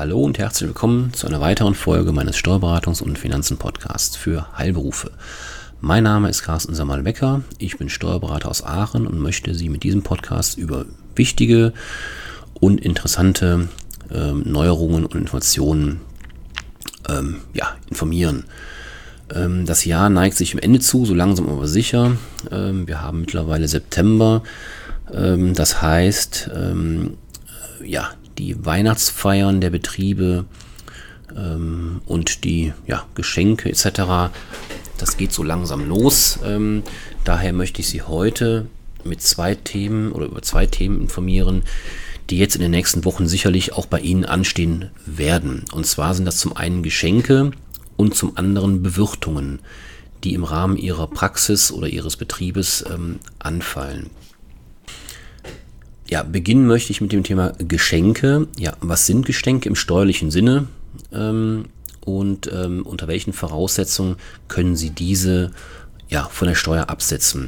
Hallo und herzlich willkommen zu einer weiteren Folge meines Steuerberatungs- und Finanzen-Podcasts für Heilberufe. Mein Name ist Carsten Samal-Becker, ich bin Steuerberater aus Aachen und möchte Sie mit diesem Podcast über wichtige und interessante Neuerungen und Informationen informieren. Das Jahr neigt sich dem Ende zu, so langsam aber sicher. Wir haben mittlerweile September. Das heißt, die Weihnachtsfeiern der Betriebe und die Geschenke etc., das geht so langsam los. Daher möchte ich Sie heute mit zwei Themen oder über zwei Themen informieren, die jetzt in den nächsten Wochen sicherlich auch bei Ihnen anstehen werden. Und zwar sind das zum einen Geschenke und zum anderen Bewirtungen, die im Rahmen Ihrer Praxis oder Ihres Betriebes anfallen. Ja, beginnen möchte ich mit dem Thema Geschenke. Ja, was sind Geschenke im steuerlichen Sinne und unter welchen Voraussetzungen können Sie diese von der Steuer absetzen?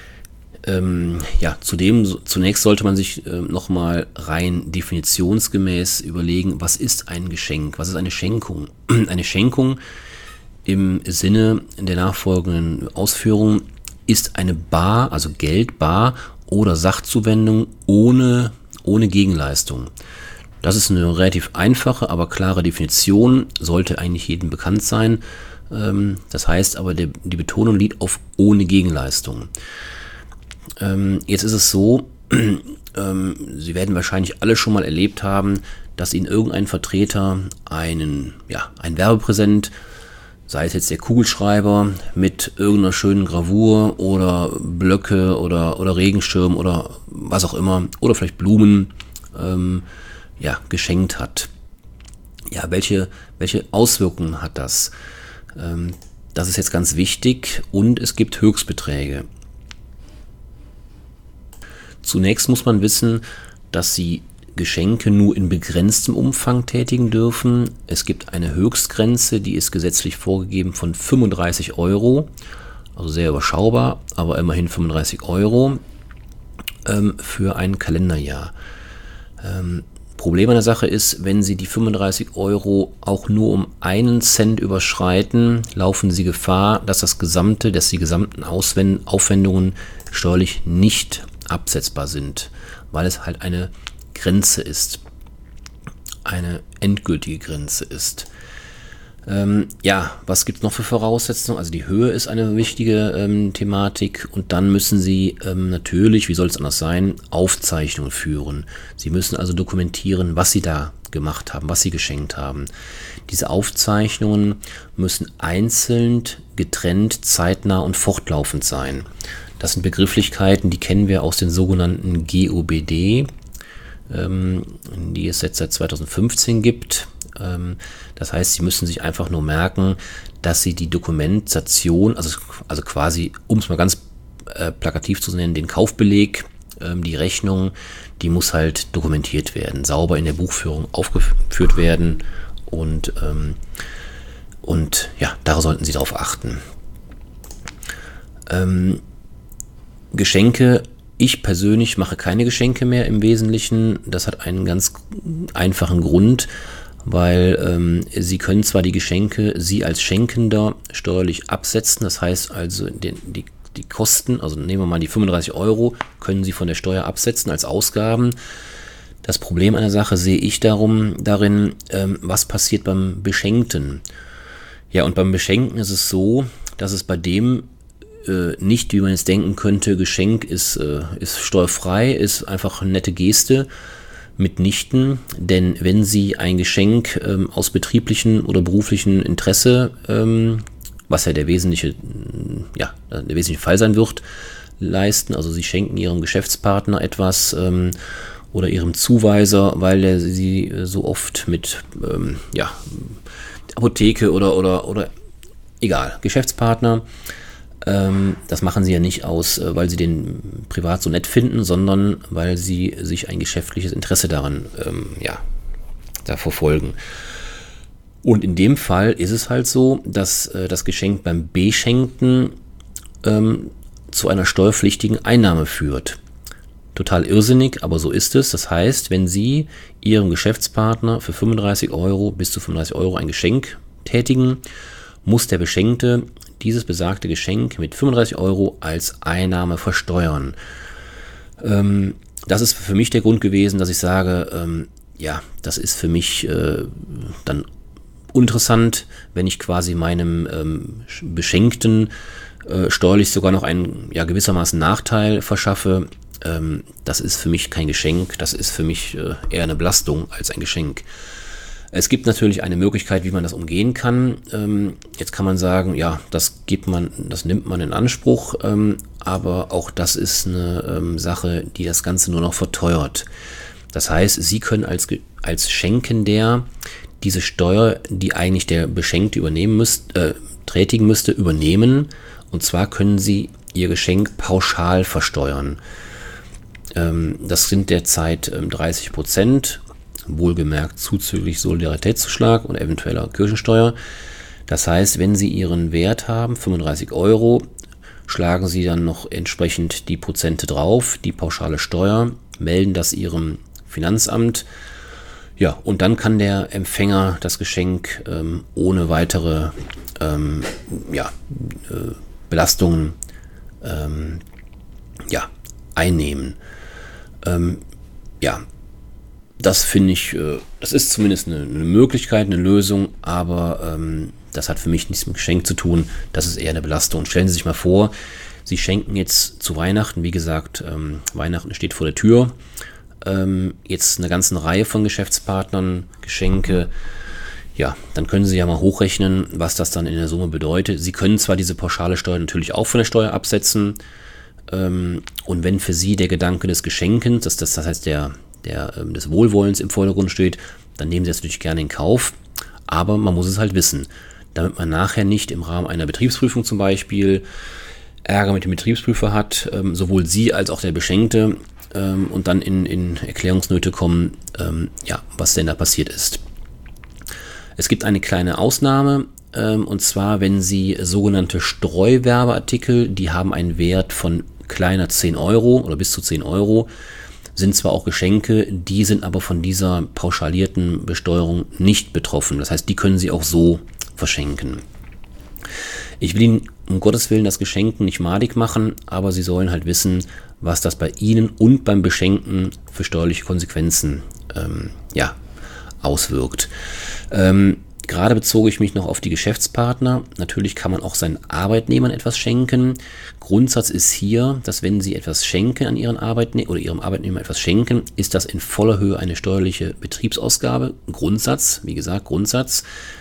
Zunächst sollte man sich nochmal rein definitionsgemäß überlegen, was ist ein Geschenk, was ist eine Schenkung? Eine Schenkung im Sinne der nachfolgenden Ausführungen ist eine Bar, also Geld, Bar oder Sachzuwendung ohne Gegenleistung. Das ist eine relativ einfache, aber klare Definition, sollte eigentlich jedem bekannt sein. Das heißt aber, die Betonung liegt auf ohne Gegenleistung. Jetzt ist es so, Sie werden wahrscheinlich alle schon mal erlebt haben, dass Ihnen irgendein Vertreter ein Werbepräsent, sei es jetzt der Kugelschreiber mit irgendeiner schönen Gravur oder Blöcke oder Regenschirm oder was auch immer oder vielleicht Blumen geschenkt hat. Ja, welche Auswirkungen hat das? Das ist jetzt ganz wichtig und es gibt Höchstbeträge. Zunächst muss man wissen, dass Sie Geschenke nur in begrenztem Umfang tätigen dürfen. Es gibt eine Höchstgrenze, die ist gesetzlich vorgegeben von 35 €, also sehr überschaubar, aber immerhin 35 € für ein Kalenderjahr. Problem an der Sache ist, wenn Sie die 35 € auch nur um 1 Cent überschreiten, laufen Sie Gefahr, dass die gesamten Aufwendungen steuerlich nicht absetzbar sind, weil es halt eine Grenze ist, eine endgültige Grenze ist. Was gibt es noch für Voraussetzungen? Also die Höhe ist eine wichtige Thematik und dann müssen Sie natürlich, wie soll es anders sein, Aufzeichnungen führen. Sie müssen also dokumentieren, was Sie da gemacht haben, was Sie geschenkt haben. Diese Aufzeichnungen müssen einzeln, getrennt, zeitnah und fortlaufend sein. Das sind Begrifflichkeiten, die kennen wir aus den sogenannten GOBD, die es jetzt seit 2015 gibt. Das heißt, Sie müssen sich einfach nur merken, dass Sie die Dokumentation, also quasi, um es mal ganz plakativ zu nennen, den Kaufbeleg, die Rechnung, die muss halt dokumentiert werden, sauber in der Buchführung aufgeführt werden und da sollten Sie darauf achten. Geschenke, ich persönlich mache keine Geschenke mehr im Wesentlichen. Das hat einen ganz einfachen Grund, weil Sie können zwar die Geschenke, Sie als Schenkender steuerlich absetzen, das heißt also die Kosten, also nehmen wir mal die 35 €, können Sie von der Steuer absetzen als Ausgaben. Das Problem an der Sache sehe ich darin, was passiert beim Beschenkten. Ja, und beim Beschenkten ist es so, dass es bei dem nicht, wie man jetzt denken könnte, Geschenk ist steuerfrei, ist einfach eine nette Geste, mitnichten, denn wenn Sie ein Geschenk aus betrieblichem oder beruflichem Interesse, was ja der wesentliche Fall sein wird, leisten, also Sie schenken Ihrem Geschäftspartner etwas oder Ihrem Zuweiser, weil er Sie so oft mit Apotheke oder egal, Geschäftspartner. Das machen Sie ja nicht aus, weil Sie den privat so nett finden, sondern weil Sie sich ein geschäftliches Interesse daran da verfolgen. Und in dem Fall ist es halt so, dass das Geschenk beim Beschenkten zu einer steuerpflichtigen Einnahme führt. Total irrsinnig, aber so ist es. Das heißt, wenn Sie Ihrem Geschäftspartner für 35 Euro bis zu 35 Euro ein Geschenk tätigen, muss der Beschenkte dieses besagte Geschenk mit 35 Euro als Einnahme versteuern. Das ist für mich der Grund gewesen, dass ich sage, ja, das ist für mich dann uninteressant, wenn ich quasi meinem Beschenkten steuerlich sogar noch einen gewissermaßen Nachteil verschaffe. Das ist für mich kein Geschenk, das ist für mich eher eine Belastung als ein Geschenk. Es gibt natürlich eine Möglichkeit, wie man das umgehen kann. Jetzt kann man sagen, ja, das nimmt man in Anspruch, aber auch das ist eine Sache, die das Ganze nur noch verteuert. Das heißt, Sie können als Schenkender diese Steuer, die eigentlich der Beschenkte tätigen müsste, übernehmen. Und zwar können Sie Ihr Geschenk pauschal versteuern. Das sind derzeit 30%, wohlgemerkt zuzüglich Solidaritätszuschlag und eventueller Kirchensteuer. Das heißt, wenn Sie Ihren Wert haben, 35 Euro, schlagen Sie dann noch entsprechend die Prozente drauf, die pauschale Steuer, melden das Ihrem Finanzamt. Ja, und dann kann der Empfänger das Geschenk ohne weitere Belastungen einnehmen. Das finde ich, das ist zumindest eine Möglichkeit, eine Lösung, aber das hat für mich nichts mit Geschenk zu tun. Das ist eher eine Belastung. Stellen Sie sich mal vor, Sie schenken jetzt zu Weihnachten, wie gesagt, Weihnachten steht vor der Tür, jetzt eine ganze Reihe von Geschäftspartnern Geschenke. Ja, dann können Sie ja mal hochrechnen, was das dann in der Summe bedeutet. Sie können zwar diese pauschale Steuer natürlich auch von der Steuer absetzen, und wenn für Sie der Gedanke des Geschenkens, das heißt des Wohlwollens im Vordergrund steht, dann nehmen Sie das natürlich gerne in Kauf, aber man muss es halt wissen, damit man nachher nicht im Rahmen einer Betriebsprüfung zum Beispiel Ärger mit dem Betriebsprüfer hat, sowohl Sie als auch der Beschenkte, und dann in Erklärungsnöte kommen, was denn da passiert ist. Es gibt eine kleine Ausnahme, und zwar, wenn Sie sogenannte Streuwerbeartikel, die haben einen Wert von kleiner 10 Euro oder bis zu 10 Euro, sind zwar auch Geschenke, die sind aber von dieser pauschalierten Besteuerung nicht betroffen. Das heißt, die können Sie auch so verschenken. Ich will Ihnen um Gottes Willen das Geschenken nicht madig machen, aber Sie sollen halt wissen, was das bei Ihnen und beim Beschenken für steuerliche Konsequenzen auswirkt. Gerade bezog ich mich noch auf die Geschäftspartner. Natürlich kann man auch seinen Arbeitnehmern etwas schenken. Grundsatz ist hier, dass wenn Sie etwas schenken an Ihren Arbeitnehmer oder Ihrem Arbeitnehmer etwas schenken, ist das in voller Höhe eine steuerliche Betriebsausgabe. Grundsatz, wie gesagt, Grundsatz.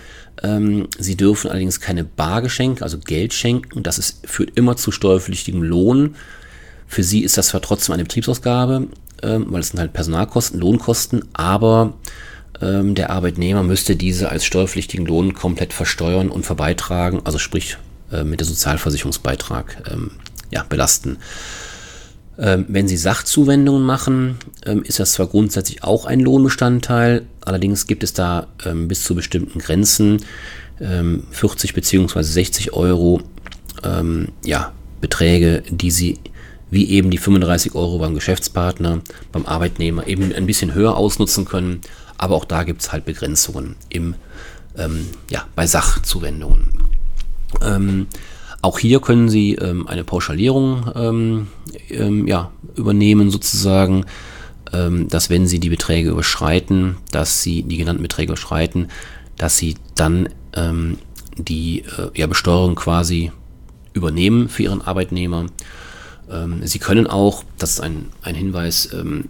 Sie dürfen allerdings keine Bargeschenke, also Geld schenken. Das führt immer zu steuerpflichtigem Lohn. Für Sie ist das zwar trotzdem eine Betriebsausgabe, weil es sind halt Personalkosten, Lohnkosten, aber der Arbeitnehmer müsste diese als steuerpflichtigen Lohn komplett versteuern und verbeitragen, also sprich mit der Sozialversicherungsbeitrag belasten. Wenn Sie Sachzuwendungen machen, ist das zwar grundsätzlich auch ein Lohnbestandteil, allerdings gibt es da bis zu bestimmten Grenzen 40 bzw. 60 Euro Beträge, die Sie wie eben die 35 Euro beim Geschäftspartner, beim Arbeitnehmer eben ein bisschen höher ausnutzen können. Aber auch da gibt es halt Begrenzungen bei Sachzuwendungen. Auch hier können Sie eine Pauschalierung übernehmen sozusagen, dass wenn Sie die Beträge überschreiten, dass Sie dann die Besteuerung quasi übernehmen für Ihren Arbeitnehmer. Sie können auch, das ist ein Hinweis,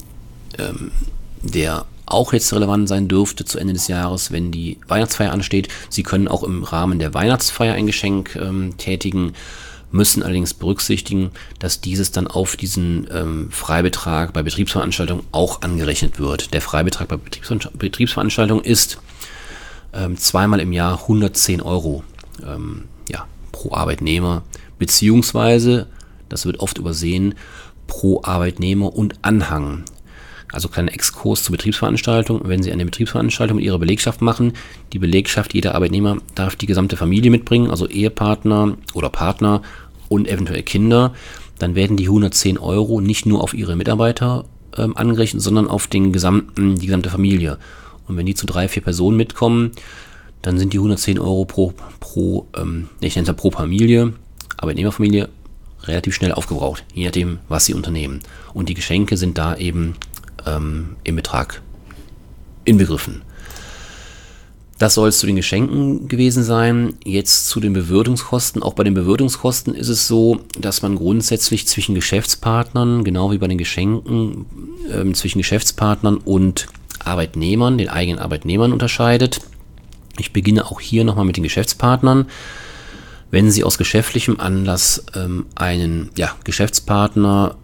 der auch jetzt relevant sein dürfte zu Ende des Jahres, wenn die Weihnachtsfeier ansteht. Sie können auch im Rahmen der Weihnachtsfeier ein Geschenk tätigen, müssen allerdings berücksichtigen, dass dieses dann auf diesen Freibetrag bei Betriebsveranstaltungen auch angerechnet wird. Der Freibetrag bei Betriebsveranstaltungen ist zweimal im Jahr 110 Euro pro Arbeitnehmer, beziehungsweise, das wird oft übersehen, pro Arbeitnehmer und Anhang. Also kleiner Exkurs zur Betriebsveranstaltung. Wenn Sie eine Betriebsveranstaltung mit Ihrer Belegschaft machen, die Belegschaft, jeder Arbeitnehmer darf die gesamte Familie mitbringen, also Ehepartner oder Partner und eventuell Kinder. dann werden die 110 Euro nicht nur auf Ihre Mitarbeiter angerechnet, sondern auf die gesamte Familie. Und wenn die zu 3, 4 Personen mitkommen, dann sind die 110 Euro pro Familie, Arbeitnehmerfamilie, relativ schnell aufgebraucht, je nachdem, was sie unternehmen. Und die Geschenke sind da eben im Betrag inbegriffen. Das soll es zu den Geschenken gewesen sein. Jetzt zu den Bewirtungskosten. Auch bei den Bewirtungskosten ist es so, dass man grundsätzlich zwischen Geschäftspartnern, genau wie bei den Geschenken, zwischen Geschäftspartnern und Arbeitnehmern, den eigenen Arbeitnehmern unterscheidet. Ich beginne auch hier nochmal mit den Geschäftspartnern. Wenn Sie aus geschäftlichem Anlass einen Geschäftspartner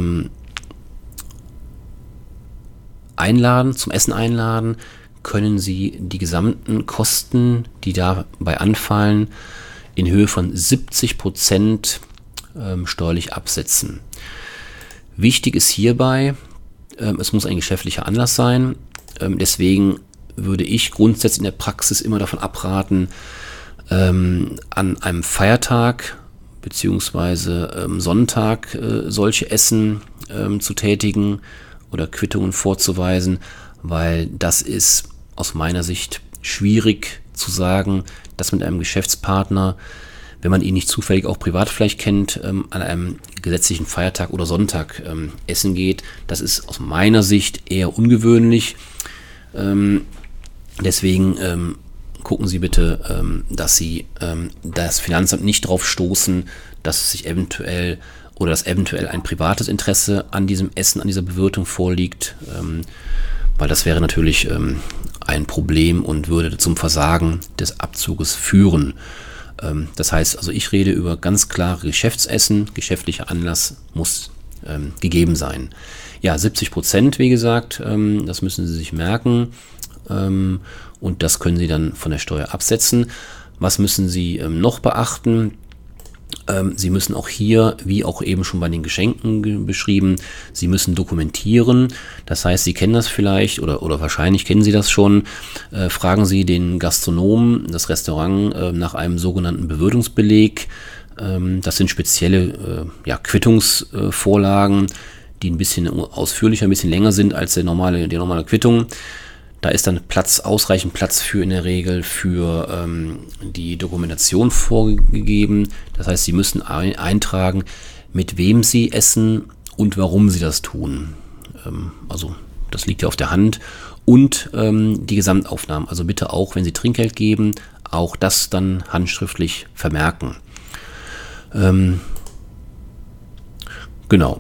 zum Essen einladen, können Sie die gesamten Kosten, die dabei anfallen, in Höhe von 70% steuerlich absetzen. Wichtig ist hierbei, es muss ein geschäftlicher Anlass sein. Deswegen würde ich grundsätzlich in der Praxis immer davon abraten, an einem Feiertag bzw. Sonntag solche Essen zu tätigen oder Quittungen vorzuweisen, weil das ist aus meiner Sicht schwierig zu sagen, dass mit einem Geschäftspartner, wenn man ihn nicht zufällig auch privat vielleicht kennt, an einem gesetzlichen Feiertag oder Sonntag essen geht. Das ist aus meiner Sicht eher ungewöhnlich. Deswegen gucken Sie bitte, dass Sie das Finanzamt nicht darauf stoßen, dass sich eventuell ein privates Interesse an diesem Essen, an dieser Bewirtung vorliegt, weil das wäre natürlich ein Problem und würde zum Versagen des Abzuges führen. Das heißt, also ich rede über ganz klare Geschäftsessen, geschäftlicher Anlass muss gegeben sein. Ja, 70%, wie gesagt, das müssen Sie sich merken und das können Sie dann von der Steuer absetzen. Was müssen Sie noch beachten? Sie müssen auch hier, wie auch eben schon bei den Geschenken beschrieben, Sie müssen dokumentieren. Das heißt, Sie kennen das vielleicht oder wahrscheinlich kennen Sie das schon. Fragen Sie den Gastronomen, das Restaurant, nach einem sogenannten Bewirtungsbeleg. Das sind spezielle Quittungsvorlagen, die ein bisschen ausführlicher, ein bisschen länger sind als die normale Quittung. Da ist dann ausreichend Platz für in der Regel für die Dokumentation vorgegeben. Das heißt, Sie müssen eintragen, mit wem Sie essen und warum Sie das tun. Also das liegt ja auf der Hand. Und die Gesamtaufnahmen. Also bitte auch, wenn Sie Trinkgeld geben, auch das dann handschriftlich vermerken. Genau.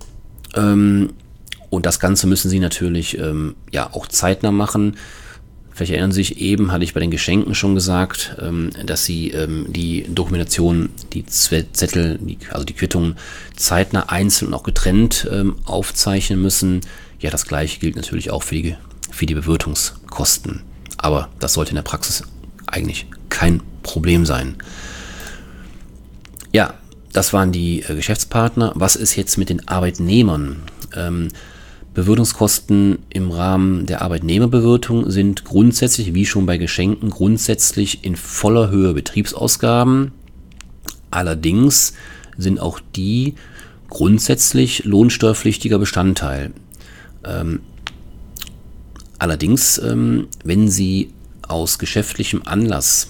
Und das Ganze müssen Sie natürlich auch zeitnah machen. Vielleicht erinnern Sie sich, eben hatte ich bei den Geschenken schon gesagt, dass Sie die Dokumentation, die Zettel, also die Quittungen zeitnah einzeln und auch getrennt aufzeichnen müssen. Ja, das gleiche gilt natürlich auch für die Bewirtungskosten. Aber das sollte in der Praxis eigentlich kein Problem sein. Ja, das waren die Geschäftspartner. Was ist jetzt mit den Arbeitnehmern? Bewirtungskosten im Rahmen der Arbeitnehmerbewirtung sind grundsätzlich, wie schon bei Geschenken, grundsätzlich in voller Höhe Betriebsausgaben. Allerdings sind auch die grundsätzlich lohnsteuerpflichtiger Bestandteil. Allerdings, wenn Sie aus geschäftlichem Anlass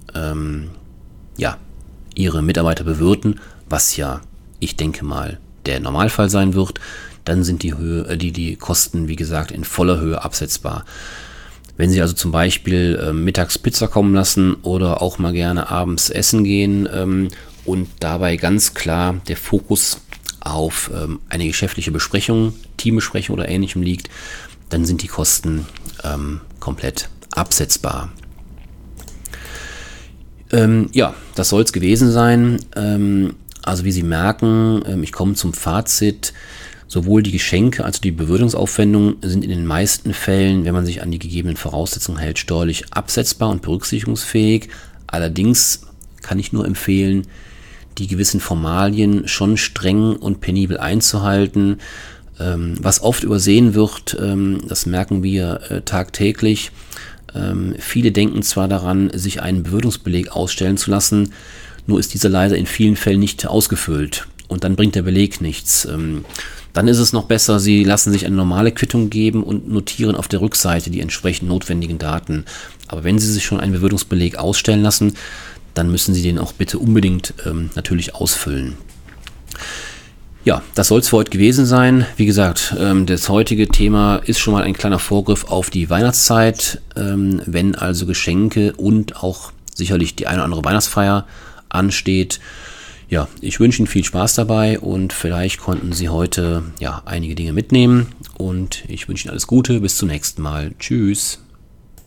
Ihre Mitarbeiter bewirten, was ja, ich denke mal, der Normalfall sein wird, dann sind die Kosten, wie gesagt, in voller Höhe absetzbar. Wenn Sie also zum Beispiel mittags Pizza kommen lassen oder auch mal gerne abends essen gehen und dabei ganz klar der Fokus auf eine geschäftliche Besprechung, Teambesprechung oder Ähnlichem liegt, dann sind die Kosten komplett absetzbar. Das soll es gewesen sein. Also wie Sie merken, ich komme zum Fazit. Sowohl die Geschenke als auch die Bewirtungsaufwendungen sind in den meisten Fällen, wenn man sich an die gegebenen Voraussetzungen hält, steuerlich absetzbar und berücksichtigungsfähig. Allerdings kann ich nur empfehlen, die gewissen Formalien schon streng und penibel einzuhalten. Was oft übersehen wird, das merken wir tagtäglich. Viele denken zwar daran, sich einen Bewirtungsbeleg ausstellen zu lassen, nur ist dieser leider in vielen Fällen nicht ausgefüllt. und dann bringt der Beleg nichts. Dann ist es noch besser, Sie lassen sich eine normale Quittung geben und notieren auf der Rückseite die entsprechend notwendigen Daten. Aber wenn Sie sich schon einen Bewirtungsbeleg ausstellen lassen, dann müssen Sie den auch bitte unbedingt natürlich ausfüllen. Ja, das soll es für heute gewesen sein. Wie gesagt, das heutige Thema ist schon mal ein kleiner Vorgriff auf die Weihnachtszeit. Wenn also Geschenke und auch sicherlich die eine oder andere Weihnachtsfeier ansteht. Ja, ich wünsche Ihnen viel Spaß dabei und vielleicht konnten Sie heute einige Dinge mitnehmen und ich wünsche Ihnen alles Gute. Bis zum nächsten Mal. Tschüss.